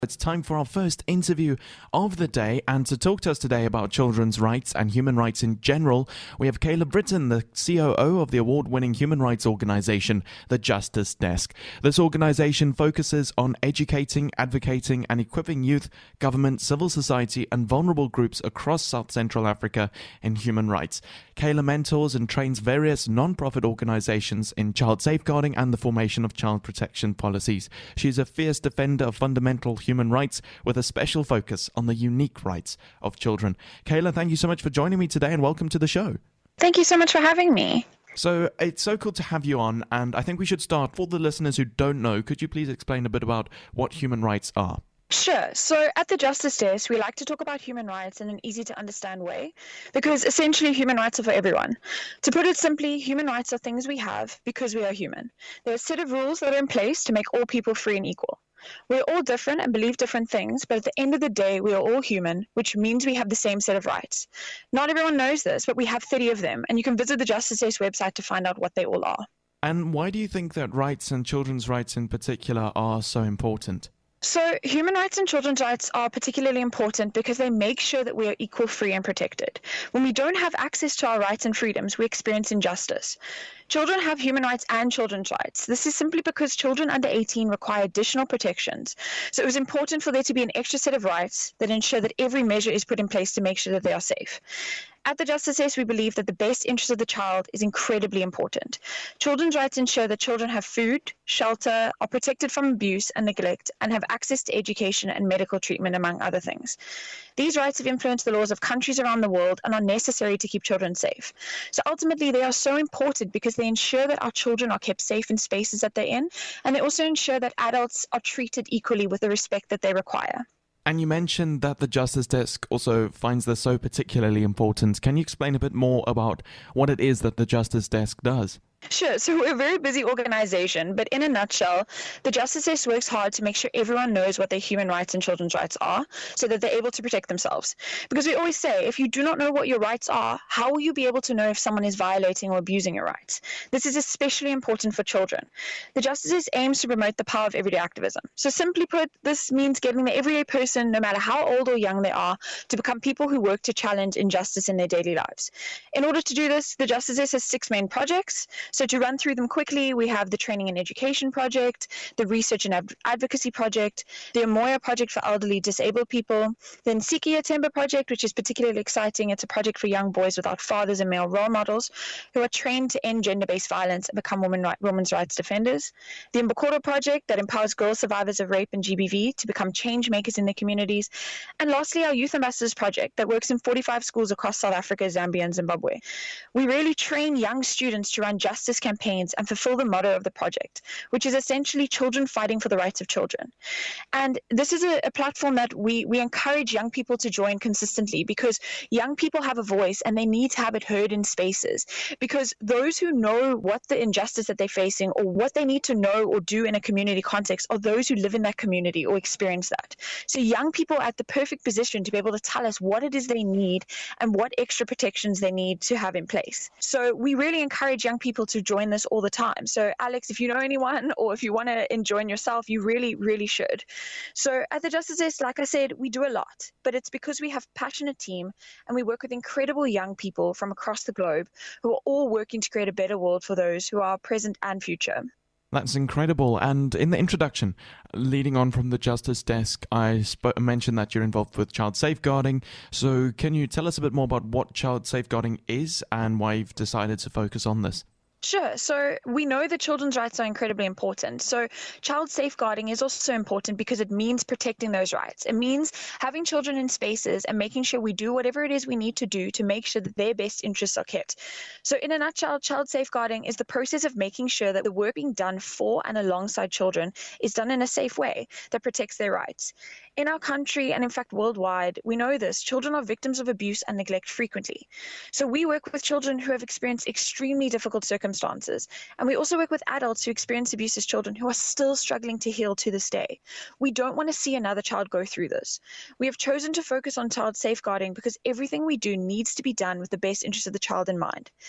It's time for our first interview of the day, and to talk to us today about children's rights and human rights in general, we have Kayla Britton, the COO of the award-winning human rights organization, the Justice Desk. This organization focuses on educating, advocating, and equipping youth, government, civil society, and vulnerable groups across South Central Africa in human rights. Kayla mentors and trains various non-profit organizations in child safeguarding and the formation of child protection policies. She is a fierce defender of fundamental human rights with a special focus on the unique rights of children. Kayla, thank you so much for joining me today and welcome to the show. Thank you so much for having me. So it's so cool to have you on, and I think we should start. For the listeners who don't know, could you please explain a bit about what human rights are? Sure. So at the Justice Desk, we like to talk about human rights in an easy to understand way because essentially human rights are for everyone. To put it simply, human rights are things we have because we are human. There are a set of rules that are in place to make all people free and equal. We're all different and believe different things, but at the end of the day, we are all human, which means we have the same set of rights. Not everyone knows this, but we have 30 of them, and you can visit the Justice Desk website to find out what they all are. And why do you think that rights and children's rights in particular are so important? So human rights and children's rights are particularly important because they make sure that we are equal, free, and protected. When we don't have access to our rights and freedoms, we experience injustice. Children have human rights and children's rights. This is simply because children under 18 require additional protections. So it was important for there to be an extra set of rights that ensure that every measure is put in place to make sure that they are safe. At the Justice Desk, we believe that the best interest of the child is incredibly important. Children's rights ensure that children have food, shelter, are protected from abuse and neglect, and have access to education and medical treatment, among other things. These rights have influenced the laws of countries around the world and are necessary to keep children safe. So ultimately, they are so important because they ensure that our children are kept safe in spaces that they're in, and they also ensure that adults are treated equally with the respect that they require. And you mentioned that the Justice Desk also finds this so particularly important. Can you explain a bit more about what it is that the Justice Desk does? Sure. So we're a very busy organization, but in a nutshell, the Justice Desk works hard to make sure everyone knows what their human rights and children's rights are so that they're able to protect themselves. Because we always say, if you do not know what your rights are, how will you be able to know if someone is violating or abusing your rights? This is especially important for children. The Justice Desk aims to promote the power of everyday activism. So simply put, this means getting the everyday person, no matter how old or young they are, to become people who work to challenge injustice in their daily lives. In order to do this, the Justice Desk has 6 main projects. So to run through them quickly, we have the Training and Education Project, the Research and Advocacy Project, the Amoya Project for elderly disabled people, then Sikia Timber Project, which is particularly exciting. It's a project for young boys without fathers and male role models who are trained to end gender-based violence and become women's rights defenders. The Mbokoro Project that empowers girl survivors of rape and GBV to become change makers in their communities. And lastly, our Youth Ambassadors Project that works in 45 schools across South Africa, Zambia, and Zimbabwe. We really train young students to run justice campaigns and fulfill the motto of the project, which is essentially children fighting for the rights of children. And this is a platform that we encourage young people to join consistently because young people have a voice and they need to have it heard in spaces, because those who know what the injustice that they're facing or what they need to know or do in a community context are those who live in that community or experience that. So young people are at the perfect position to be able to tell us what it is they need and what extra protections they need to have in place. So we really encourage young people to join this all the time. So Alex, if you know anyone or if you want to join yourself, you really, really should. So at the Justice Desk, like I said, we do a lot, but it's because we have a passionate team and we work with incredible young people from across the globe who are all working to create a better world for those who are present and future. That's incredible. And in the introduction, leading on from the Justice Desk, I mentioned that you're involved with child safeguarding. So can you tell us a bit more about what child safeguarding is and why you've decided to focus on this? Sure. So we know that children's rights are incredibly important. So child safeguarding is also important because it means protecting those rights. It means having children in spaces and making sure we do whatever it is we need to do to make sure that their best interests are kept. So in a nutshell, child safeguarding is the process of making sure that the work being done for and alongside children is done in a safe way that protects their rights. In our country, and in fact worldwide, we know this, children are victims of abuse and neglect frequently. So we work with children who have experienced extremely difficult circumstances, and we also work with adults who experience abuse as children who are still struggling to heal to this day. We don't want to see another child go through this. We have chosen to focus on child safeguarding because everything we do needs to be done with the best interest of the child in mind.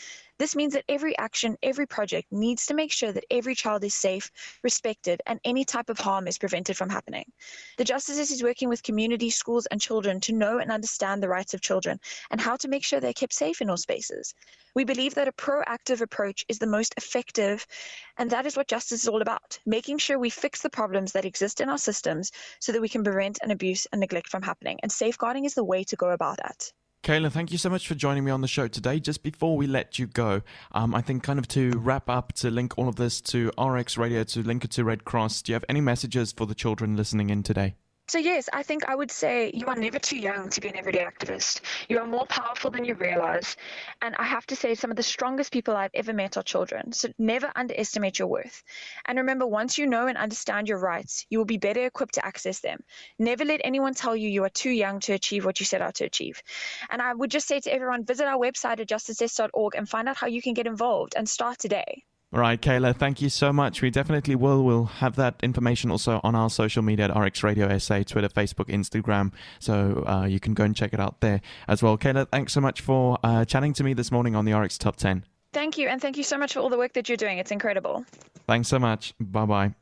This means that every action, every project needs to make sure that every child is safe, respected, and any type of harm is prevented from happening. The Justice is working with communities, schools, and children to know and understand the rights of children and how to make sure they're kept safe in all spaces. We believe that a proactive approach is the most effective, and that is what justice is all about, making sure we fix the problems that exist in our systems so that we can prevent an abuse and neglect from happening. And safeguarding is the way to go about that. Kayla, thank you so much for joining me on the show today. Just before we let you go, I think kind of to wrap up, to link all of this to RX Radio, to link it to Red Cross, do you have any messages for the children listening in today? So yes, I think I would say you are never too young to be an everyday activist. You are more powerful than you realize. And I have to say some of the strongest people I've ever met are children. So never underestimate your worth. And remember, once you know and understand your rights, you will be better equipped to access them. Never let anyone tell you you are too young to achieve what you set out to achieve. And I would just say to everyone, visit our website at justicess.org and find out how you can get involved and start today. All right, Kayla, thank you so much. We definitely will. We'll have that information also on our social media at RX Radio SA, Twitter, Facebook, Instagram. So you can go and check it out there as well. Kayla, thanks so much for chatting to me this morning on the RX Top 10. Thank you. And thank you so much for all the work that you're doing. It's incredible. Thanks so much. Bye-bye.